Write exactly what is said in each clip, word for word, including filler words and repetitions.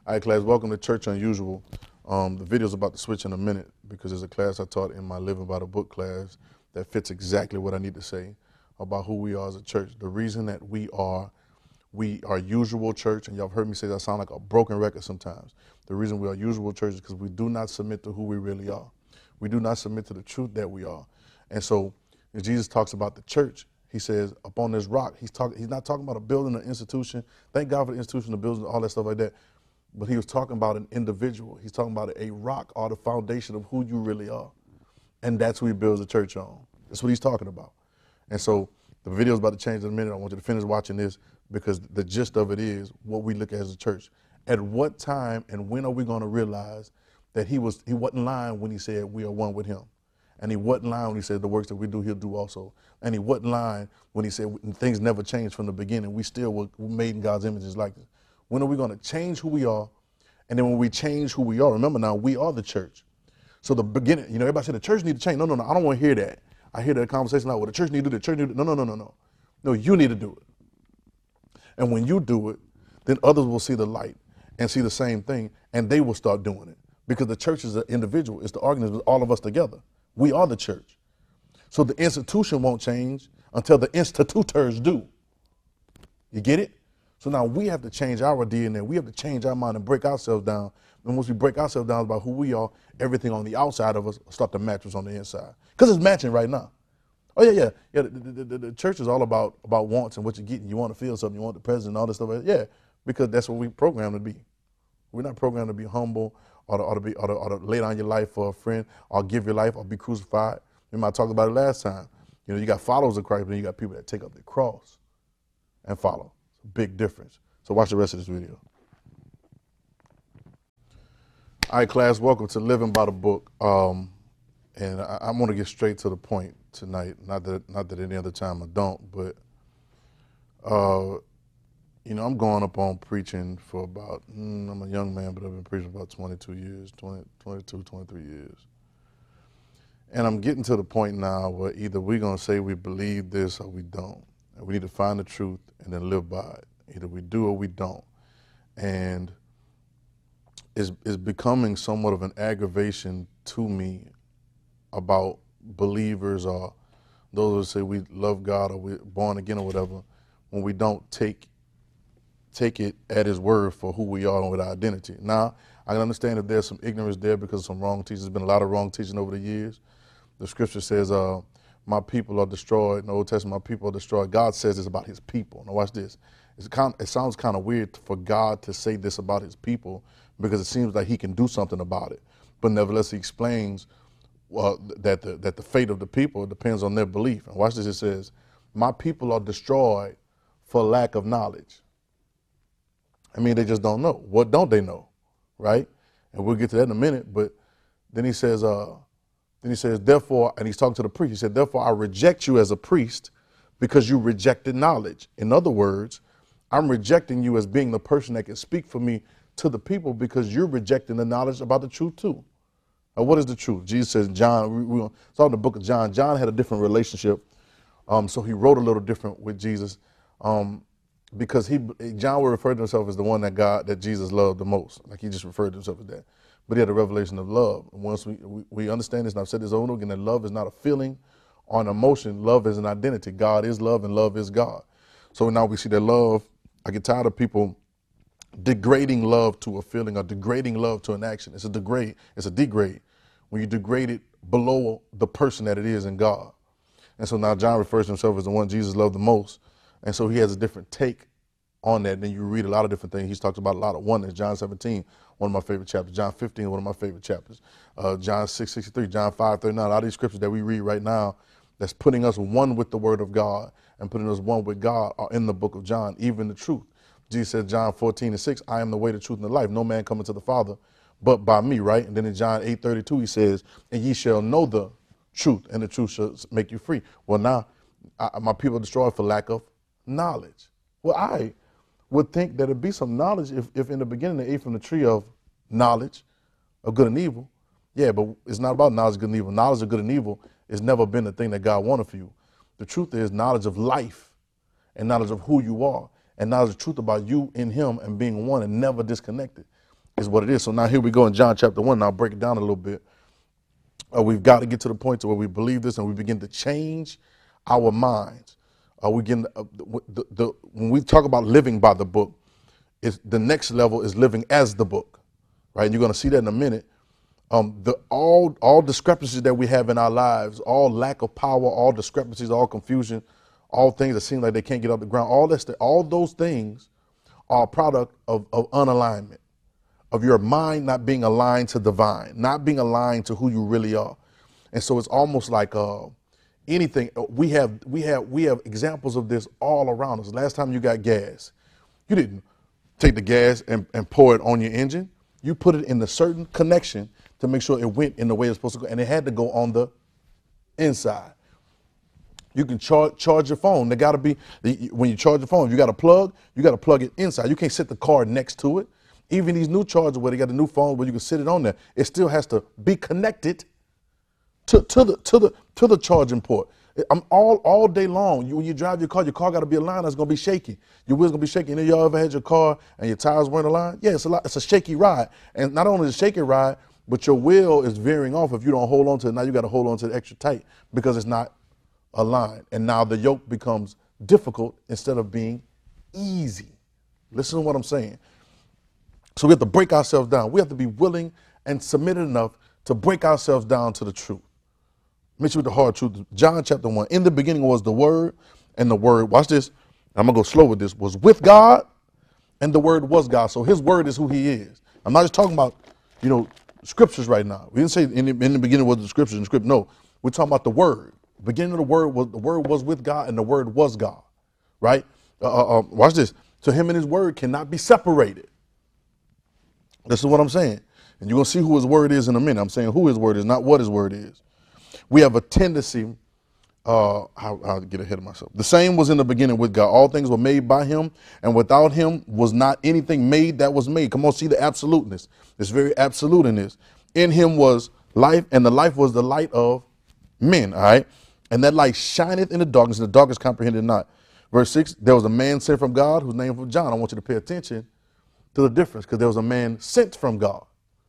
All right, class, welcome to Church Unusual. Um, the video's about to switch in a minute because there's a class I taught in my Living by the Book class that fits exactly what I need to say about who we are as a church. The reason that we are we are usual church, and y'all have heard me say that I sound like a broken record sometimes. The reason we are usual church is because we do not submit to who we really are. We do not submit to the truth that we are. And so when Jesus talks about the church, he says, upon this rock, he's talking. He's not talking about a building or institution. Thank God for the institution, the building, all that stuff like that. But he was talking about an individual. He's talking about a rock or the foundation of who you really are. And that's who he builds the church on. That's what he's talking about. And so the video's about to change in a minute. I want you to finish watching this because the gist of it is what we look at as a church. At what time and when are we going to realize that he was he wasn't lying when he said we are one with him? And he wasn't lying when he said the works that we do, he'll do also. And he wasn't lying when he said things never changed from the beginning. We still were made in God's images like this. When are we going to change who we are? And then when we change who we are, remember now, we are the church. So the beginning, you know, everybody said the church need to change. No, no, no, I don't want to hear that. I hear that conversation like, well, the church need to do the church need to do. No, no, no, no, no. No, you need to do it. And when you do it, then others will see the light and see the same thing, and they will start doing it. Because the church is an individual. It's the organism, all of us together. We are the church. So the institution won't change until the institutors do. You get it? So now we have to change our D N A. We have to change our mind and break ourselves down. And once we break ourselves down about who we are, everything on the outside of us will start to match what's on the inside. Because it's matching right now. Oh, yeah, yeah. yeah. The, the, the, the church is all about, about wants and what you're getting. You want to feel something. You want the president and all this stuff. Yeah, because that's what we programmed to be. We're not programmed to be humble or to, or to, be, or to, or to lay down your life for a friend or give your life or be crucified. Remember I talked about it last time. You know, you got followers of Christ, but then you got people that take up their cross and follow. Big difference. So watch the rest of this video. All right, class, welcome to Living by the Book. Um, and I, I want to get straight to the point tonight. Not that not that any other time I don't, but uh, you know, I'm going up on preaching for about, mm, I'm a young man, but I've been preaching about twenty-two years, twenty, twenty-two, twenty-three years. And I'm getting to the point now where either we're going to say we believe this or we don't. And we need to find the truth and then live by it. Either we do or we don't. And it's, it's becoming somewhat of an aggravation to me about believers or those who say we love God or we're born again or whatever, when we don't take take it at his word for who we are and with our identity. Now, I can understand if there's some ignorance there because of some wrong teaching. There's been a lot of wrong teaching over the years. The scripture says, uh, my people are destroyed. In the Old Testament, my people are destroyed. God says this about his people. Now watch this. It's kind, it sounds kind of weird for God to say this about his people because it seems like he can do something about it. But nevertheless, he explains uh, that, the, that the fate of the people depends on their belief. And watch this, it says, my people are destroyed for lack of knowledge. I mean, they just don't know. What don't they know, right? And we'll get to that in a minute. But then he says, uh, Then he says, therefore, and he's talking to the priest, he said, therefore I reject you as a priest because you rejected knowledge. In other words, I'm rejecting you as being the person that can speak for me to the people because you're rejecting the knowledge about the truth too. Now, what is the truth? Jesus says, John, we, we saw in the book of John, John had a different relationship. Um, so he wrote a little different with Jesus um, because he John would refer to himself as the one that God, that Jesus loved the most. Like he just referred to himself as that. But he had a revelation of love. And once we, we, we understand this, and I've said this over and over again, that love is not a feeling or an emotion. Love is an identity. God is love and love is God. So now we see that love, I get tired of people degrading love to a feeling or degrading love to an action. It's a degrade, it's a degrade when you degrade it below the person that it is in God. And so now John refers to himself as the one Jesus loved the most. And so he has a different take on that. Then you read a lot of different things. He's talked about a lot of oneness. John seventeen, one of my favorite chapters. John fifteen, one of my favorite chapters. Uh, John six sixty-three, John five thirty-nine. A lot of these scriptures that we read right now that's putting us one with the word of God and putting us one with God are in the book of John, even the truth. Jesus said, John fourteen and six, I am the way, the truth, and the life. No man cometh to the Father but by me, right? And then in John eight thirty-two, he says, and ye shall know the truth, and the truth shall make you free. Well, now, I, my people are destroyed for lack of knowledge. Well, I would think that it'd be some knowledge if, if in the beginning they ate from the tree of knowledge of good and evil. Yeah, but it's not about knowledge of good and evil. Knowledge of good and evil has never been the thing that God wanted for you. The truth is knowledge of life and knowledge of who you are and knowledge of truth about you in him and being one and never disconnected. is what it is. So now here we go in John chapter one. Now I'll break it down a little bit. Uh, we've got to get to the point to where we believe this and we begin to change our minds. Uh, we begin to, uh, the, the, when we talk about living by the book, it's, the next level is living as the book, right? And you're going to see that in a minute. Um, the all all discrepancies that we have in our lives, all lack of power, all discrepancies, all confusion, all things that seem like they can't get off the ground, all that, all those things are a product of, of unalignment, of your mind not being aligned to divine, not being aligned to who you really are. And so it's almost like uh, anything. We have we have we have examples of this all around us. Last time you got gas, you didn't take the gas and, and pour it on your engine. You put it in a certain connection to make sure it went in the way it's supposed to go, and it had to go on the inside. You can charge charge your phone. They got to be, when you charge your phone, if you got a plug, you got to plug it inside. You can't sit the car next to it. Even these new chargers where they got the new phone where you can sit it on there, it still has to be connected to, to the to the to the charging port. I'm all all day long. You, when you drive your car, your car got to be aligned. It's gonna be shaky. Your wheels gonna be shaky. And then y'all ever had your car and your tires weren't aligned? Yeah, it's a lot. It's a shaky ride. And not only is it a shaky ride, but your wheel is veering off. If you don't hold on to it, now you got to hold on to it extra tight because it's not aligned. And now the yoke becomes difficult instead of being easy. Listen to what I'm saying. So we have to break ourselves down. We have to be willing and submitted enough to break ourselves down to the truth. Mix with the hard truth. John chapter one. In the beginning was the Word, and the Word, watch this, I'm going to go slow with this, was with God, and the Word was God. So his Word is who he is. I'm not just talking about, you know, scriptures right now. We didn't say in the, in the beginning was the scriptures and script. No, we're talking about the Word. The beginning of the Word was, the Word was with God, and the Word was God, right? Uh, uh, watch this. So him and his Word cannot be separated. This is what I'm saying. And you're going to see who his word is in a minute. I'm saying who his word is, not what his word is. We have a tendency, uh, I'll, I'll get ahead of myself. The same was in the beginning with God. All things were made by him, and without him was not anything made that was made. Come on, see the absoluteness. It's very absolute in this. In him was life, and the life was the light of men, all right? And that light shineth in the darkness, and the darkness comprehended not. Verse six, there was a man sent from God whose name was John. I want you to pay attention to the difference, because there was a man sent from God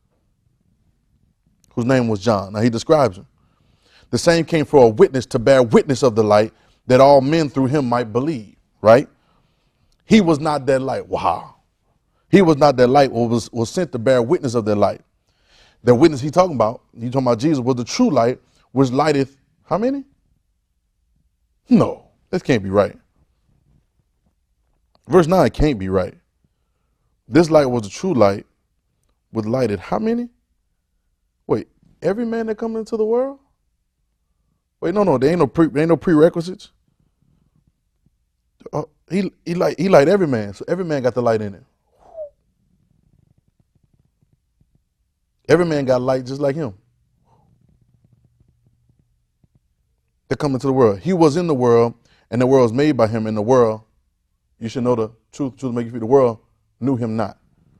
whose name was John. Now he describes him. The same came for a witness, to bear witness of the light, that all men through him might believe, right? He was not that light. Wow. He was not that light, or was, was sent to bear witness of that light. The witness he talking about, he talking about Jesus, was the true light, which lighteth, how many? No, this can't be right. Verse nine can't be right. This light was the true light, which lighted how many? Wait, every man that comes into the world? Wait, no, no, there ain't no pre, there ain't no prerequisites. Uh, he he light he light every man, so every man got the light in it. Every man got light just like him. They come into the world. He was in the world, and the world was made by him. And the world, you should know the truth. Truth make you free. The world knew him not.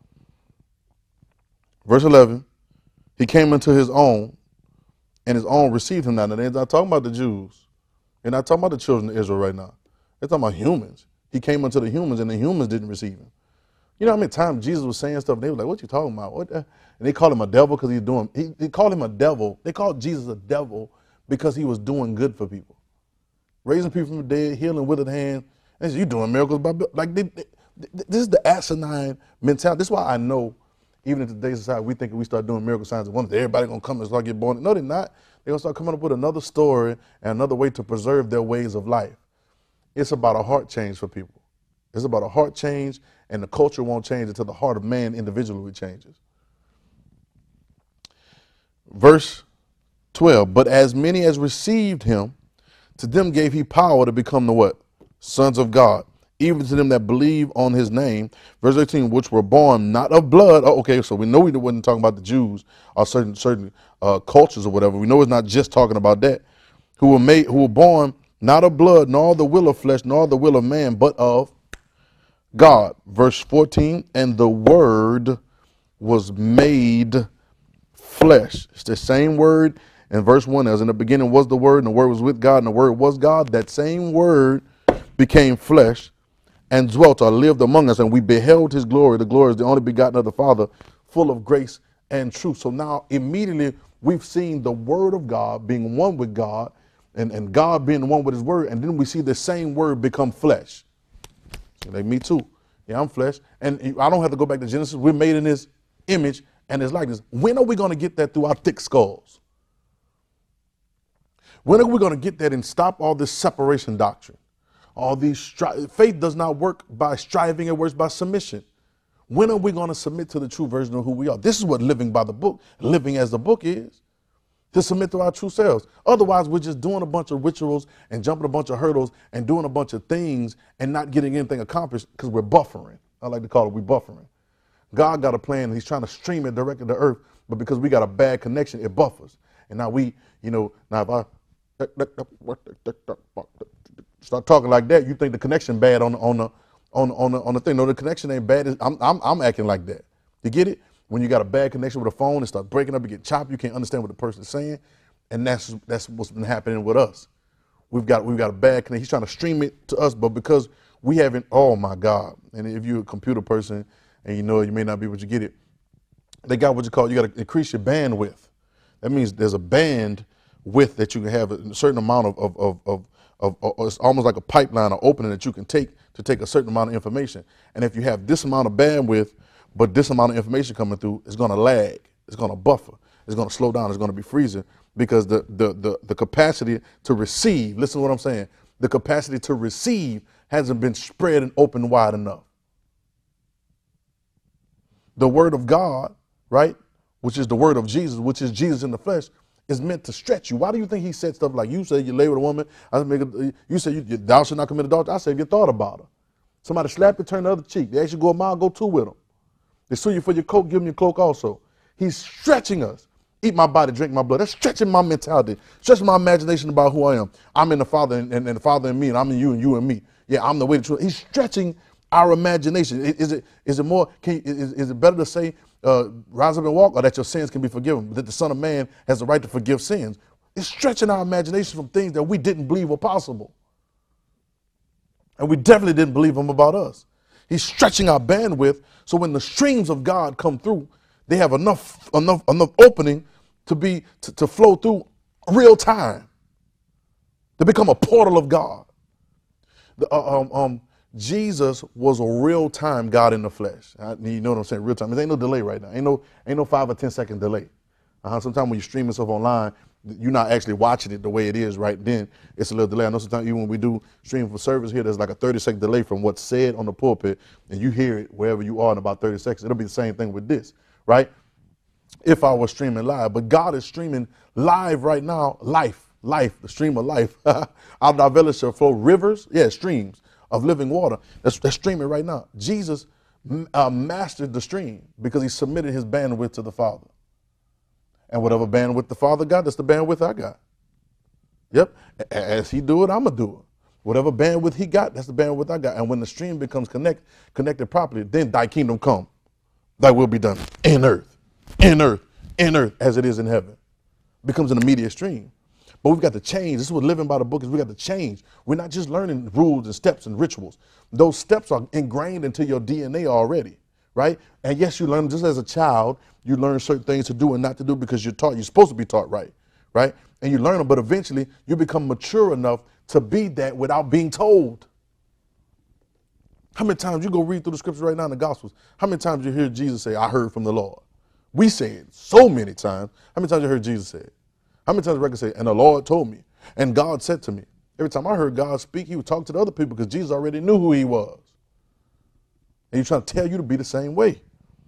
Verse eleven, he came into his own, and his own received him not. And they're not talking about the Jews. They're not talking about the children of Israel right now. They're talking about humans. He came unto the humans, and the humans didn't receive him. You know how many times Jesus was saying stuff, and they were like, what you talking about? What? And they called him a devil because he's doing, he, they called him a devil. They called Jesus a devil because he was doing good for people. Raising people from the dead, healing withered hands. And you doing miracles by, like, they, they, this is the asinine mentality. This is why I know, even in today's society, we think if we start doing miracle signs and wonders, everybody gonna come and start getting born. No, they're not. They're gonna start coming up with another story and another way to preserve their ways of life. It's about a heart change for people. It's about a heart change, and the culture won't change until the heart of man individually changes. Verse twelve, but as many as received him, to them gave he power to become the what? Sons of God, even to them that believe on his name. Verse eighteen, which were born not of blood. Oh, okay, so we know we wasn't talking about the Jews or certain certain uh, cultures or whatever. We know it's not just talking about that. Who were made, who were born not of blood, nor the will of flesh, nor the will of man, but of God. Verse fourteen, and the word was made flesh. It's the same word in verse one as in the beginning was the word, and the word was with God, and the word was God. That same word became flesh and dwelt or lived among us, and we beheld his glory. The glory is the only begotten of the Father, full of grace and truth. So now immediately we've seen the word of God being one with God, and, and God being one with his word, and then we see the same word become flesh. So like me too. Yeah, I'm flesh. And I don't have to go back to Genesis. We're made in his image and his likeness. When are we going to get that through our thick skulls? When are we going to get that and stop all this separation doctrine? All these stri- faith does not work by striving, it works by submission. When are we going to submit to the true version of who we are? This is what living by the book, living as the book is, to submit to our true selves. Otherwise, we're just doing a bunch of rituals and jumping a bunch of hurdles and doing a bunch of things and not getting anything accomplished because we're buffering. I like to call it we buffering. God got a plan. He's trying to stream it directly to earth, but because we got a bad connection, it buffers. And now we, you know, now if I start talking like that, you think the connection bad on the, on the, on the, on the, on the thing. No, the connection ain't bad. I'm, I'm, I'm acting like that. You get it? When you got a bad connection with a phone and start breaking up, you get choppy, you can't understand what the person is saying. And that's that's what's been happening with us. We've got we've got a bad connection. He's trying to stream it to us, but because we haven't, oh my God. And if you're a computer person and you know it, you may not be able to get it. They got what you call, you got to increase your bandwidth. That means there's a band width that you can have a certain amount of, of, of, of, of, of it's almost like a pipeline or opening that you can take to take a certain amount of information. And if you have this amount of bandwidth, but this amount of information coming through, it's going to lag, it's going to buffer, it's going to slow down, it's going to be freezing because the, the, the, the capacity to receive, listen to what I'm saying, the capacity to receive hasn't been spread and open wide enough. The word of God, right, which is the word of Jesus, which is Jesus in the flesh, is meant to stretch you. Why do you think he said stuff like, you said you lay with a woman, I make a, you said you, thou shalt not commit adultery, I said if you thought about her. Somebody slap you, turn the other cheek. They ask you to go a mile, go two with them. They sue you for your coat, give them your cloak also. He's stretching us. Eat my body, drink my blood. That's stretching my mentality, stretching my imagination about who I am. I'm in the Father and, and, and the Father in me, and I'm in you and you in me. Yeah, I'm the way to truth. He's stretching our imagination. Is it is it more? Can, is, is it better to say, uh, rise up and walk, or that your sins can be forgiven? That the Son of Man has the right to forgive sins. It's stretching our imagination from things that we didn't believe were possible, and we definitely didn't believe them about us. He's stretching our bandwidth so when the streams of God come through, they have enough enough enough opening to be to, to flow through real time, to become a portal of God. The, uh, um, um, Jesus was a real time God in the flesh. I, you know what I'm saying? Real time. There ain't no delay right now. Ain't no ain't no five or ten second delay. Uh-huh. Sometimes when you stream stuff online, you're not actually watching it the way it is right then. It's a little delay. I know sometimes even when we do stream for service here, there's like a thirty second delay from what's said on the pulpit, and you hear it wherever you are in about thirty seconds. It'll be the same thing with this, right? If I was streaming live, but God is streaming live right now, life, life, the stream of life. Out of our belly shall flow rivers, yeah, streams of living water. That's, that's streaming right now. Jesus uh, mastered the stream because he submitted his bandwidth to the Father. And whatever bandwidth the Father got, that's the bandwidth I got. Yep. As he do it, I'm going to do it. Whatever bandwidth he got, that's the bandwidth I got. And when the stream becomes connect, connected properly, then thy kingdom come. Thy will be done in earth, in earth, in earth, as it is in heaven. Becomes an immediate stream. But we've got to change. This is what living by the book is. We got to change. We're not just learning rules and steps and rituals. Those steps are ingrained into your D N A already, right? And yes, you learn just as a child, you learn certain things to do and not to do because you're taught, you're supposed to be taught right, right? And you learn them, but eventually you become mature enough to be that without being told. How many times you go read through the scriptures right now in the Gospels? How many times you hear Jesus say, I heard from the Lord? We say it so many times. How many times you heard Jesus say it? How many times the record say, and the Lord told me, and God said to me? Every time I heard God speak, he would talk to the other people because Jesus already knew who he was. And he's trying to tell you to be the same way.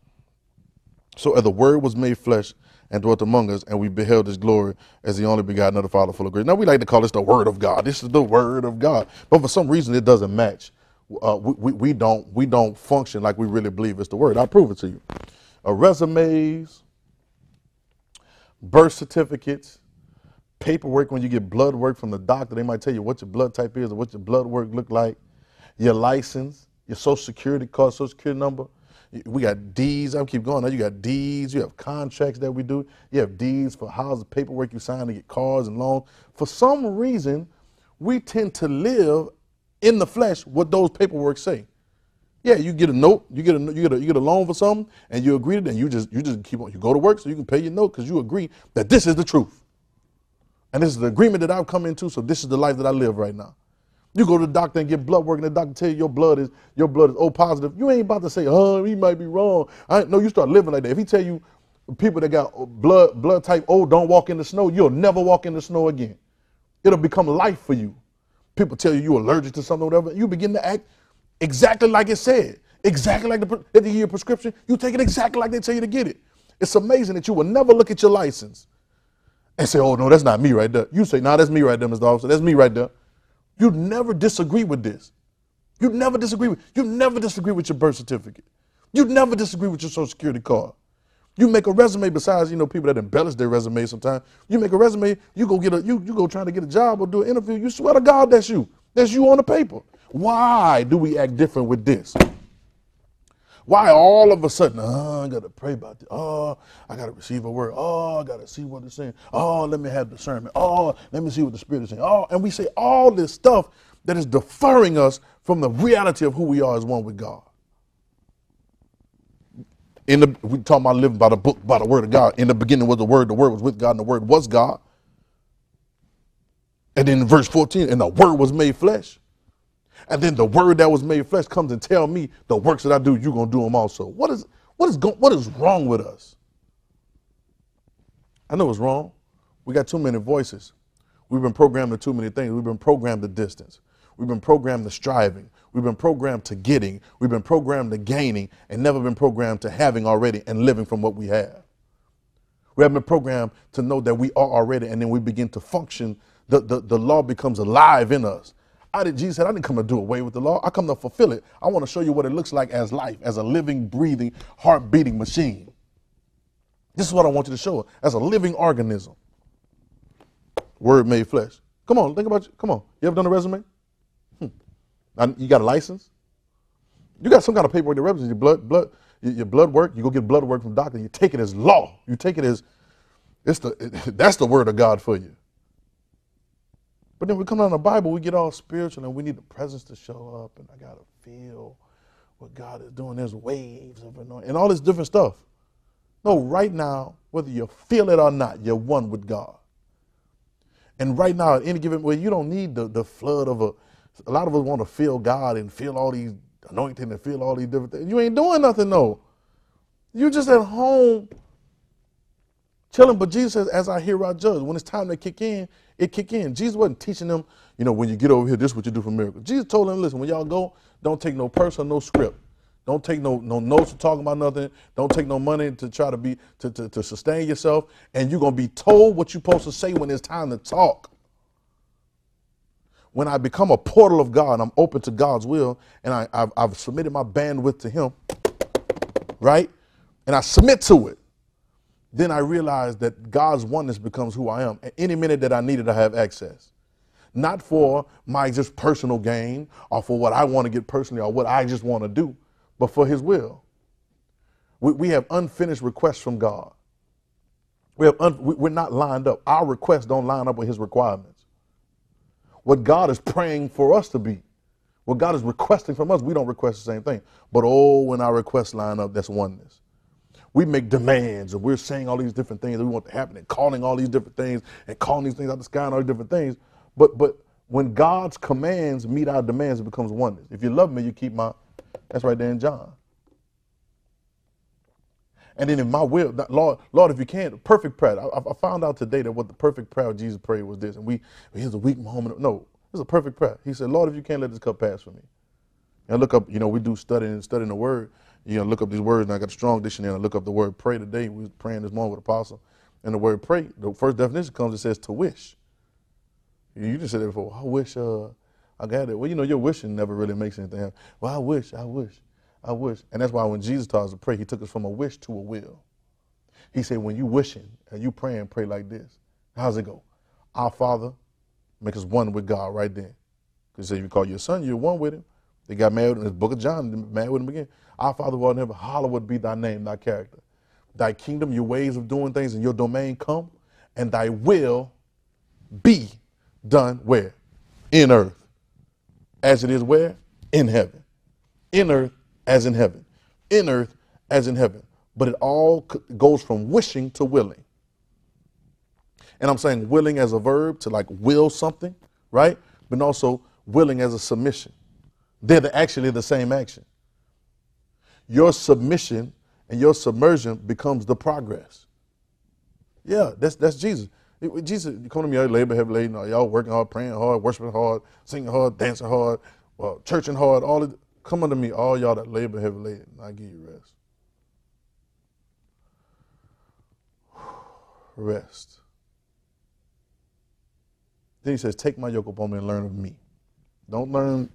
So as the word was made flesh and dwelt among us, and we beheld his glory as the only begotten of the Father full of grace. Now we like to call this the word of God. This is the word of God. But for some reason it doesn't match. Uh, we, we, we don't we don't function like we really believe it's the word. I'll prove it to you. Uh, resumes, birth certificates, paperwork when you get blood work from the doctor, they might tell you what your blood type is or what your blood work look like, your license, your social security card, social security number. We got deeds. I'll keep going. Now you got deeds. You have contracts that we do. You have deeds for houses, paperwork you sign to get cars and loans. For some reason, we tend to live in the flesh what those paperwork say. Yeah, you get a note, you get a you get a you get a loan for something, and you agree to it, and you just you just keep on. You go to work so you can pay your note because you agree that this is the truth, and this is the agreement that I've come into. So this is the life that I live right now. You go to the doctor and get blood work, and the doctor tell you your blood is your blood is O positive. You ain't about to say, oh, he might be wrong. I no, you start living like that. If he tell you people that got blood blood type O don't walk in the snow, you'll never walk in the snow again. It'll become life for you. People tell you you're allergic to something or whatever, you begin to act exactly like it said. Exactly like the, they give you a prescription, you take it exactly like they tell you to get it. It's amazing that you will never look at your license and say, oh, no, that's not me right there. You say, no, nah, that's me right there, Mister Officer. That's me right there. You never disagree with this. You never disagree with, you never disagree with your birth certificate. You never disagree with your social security card. You make a resume besides, you know, people that embellish their resume sometimes. You make a resume, you go get a, you, you go trying to get a job or do an interview, you swear to God that's you. That's you on the paper. Why do we act different with this? Why all of a sudden, oh, I got to pray about this. Oh, I got to receive a word. Oh, I got to see what it's saying. Oh, let me have discernment. Oh, let me see what the Spirit is saying. Oh, and we say all this stuff that is deferring us from the reality of who we are as one with God. In the, we talk about living by the book, by the word of God. In the beginning was the word, the word was with God, and the word was God. And then in verse fourteen, and the word was made flesh. And then the word that was made flesh comes and tell me the works that I do, you're going to do them also. What is, what is, go, what is wrong with us? I know it's wrong. We got too many voices. We've been programmed to too many things. We've been programmed to distance. We've been programmed to striving. We've been programmed to getting. We've been programmed to gaining and never been programmed to having already and living from what we have. We haven't been programmed to know that we are already, and then we begin to function. The, the, the law becomes alive in us. I did, Jesus said, I didn't come to do away with the law. I come to fulfill it. I want to show you what it looks like as life, as a living, breathing, heart-beating machine. This is what I want you to show it, as a living organism. Word made flesh. Come on, think about it. Come on. You ever done a resume? Hmm. You got a license? You got some kind of paperwork that represents your blood, blood, your blood work. You go get blood work from the doctor. You take it as law. You take it as, it's the, it, that's the word of God for you. But then we come down to the Bible, we get all spiritual, and we need the presence to show up, and I got to feel what God is doing. There's waves of anointing and all this different stuff. No, right now, whether you feel it or not, you're one with God. And right now, at any given way, you don't need the, the flood of a, a lot of us want to feel God and feel all these anointing and feel all these different things. You ain't doing nothing, no. You're just at home chilling, but Jesus says, as I hear, I judge. When it's time to kick in, it kick in. Jesus wasn't teaching them, you know, when you get over here, this is what you do for miracles. Jesus told them, listen, when y'all go, don't take no purse or no script. Don't take no, no notes to talk about nothing. Don't take no money to try to be, to, to, to sustain yourself. And you're going to be told what you're supposed to say when it's time to talk. When I become a portal of God, I'm open to God's will, and I, I've, I've submitted my bandwidth to him, right? And I submit to it. Then I realize that God's oneness becomes who I am. At any minute that I need it, I have access. Not for my just personal gain or for what I want to get personally or what I just want to do, but for his will. We, we have unfinished requests from God. We have un, we, we're not lined up. Our requests don't line up with his requirements. What God is praying for us to be, what God is requesting from us, we don't request the same thing. But oh, when our requests line up, that's oneness. We make demands, and we're saying all these different things that we want to happen, and calling all these different things, and calling these things out of the sky and all these different things. But but when God's commands meet our demands, it becomes oneness. If you love me, you keep my, that's right there in John. And then in my will, Lord, Lord, if you can, perfect prayer. I, I found out today that what the perfect prayer Jesus prayed was this. And we, here's a weak moment. No, it was a perfect prayer. He said, Lord, if you can't let this cup pass from me. And I look up, you know, we do studying and studying the word. You know, look up these words, and I got a strong dictionary, and I look up the word pray today. We was praying this morning with Apostle. And the word pray, the first definition comes, it says to wish. You just said it before, I wish uh, I got it. Well, you know, your wishing never really makes anything happen. Well, I wish, I wish, I wish. And that's why when Jesus taught us to pray, he took us from a wish to a will. He said, when you wishing and you praying, pray like this. How's it go? Our Father, make us one with God right then. Because if you call your son, you're one with him. They got married in the book of John, married with him again. Our Father who art in heaven, hallowed be thy name, thy character. Thy kingdom, your ways of doing things, and your domain come, and thy will be done where? In earth. As it is where? In heaven. In earth, as in heaven, in earth as in heaven. But it all goes from wishing to willing. And I'm saying willing as a verb to like will something, right? But also willing as a submission. They're the, actually the same action. Your submission and your submersion becomes the progress. Yeah, that's that's Jesus. It, Jesus, you come to me, y'all labor heavy laden, y'all working hard, praying hard, worshiping hard, singing hard, dancing hard, well, churching hard, all of, come unto me, all y'all that labor heavy laden, and I give you rest. Rest. Then he says, take my yoke upon me and learn of me. Don't learn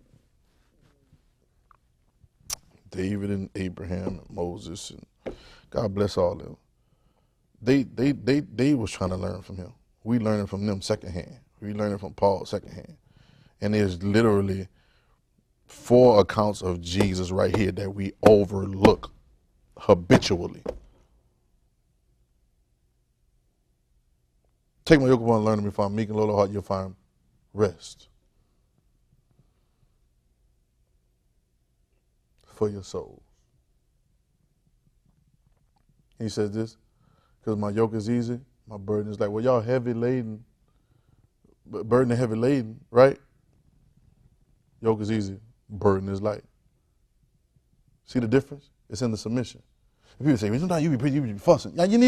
David and Abraham and Moses and God bless all of them. They they they they was trying to learn from him. We learning from them secondhand. We learning from Paul secondhand. And there's literally four accounts of Jesus right here that we overlook habitually. Take my yoke upon and learn of me, for I'm meek and lowly of heart, you'll find rest for your souls. He says this, because my yoke is easy, my burden is light. Well, y'all heavy laden, burden and heavy laden, right? Yoke is easy, burden is light. See the difference? It's in the submission. If people say, sometimes you be, you be fussing. Now you need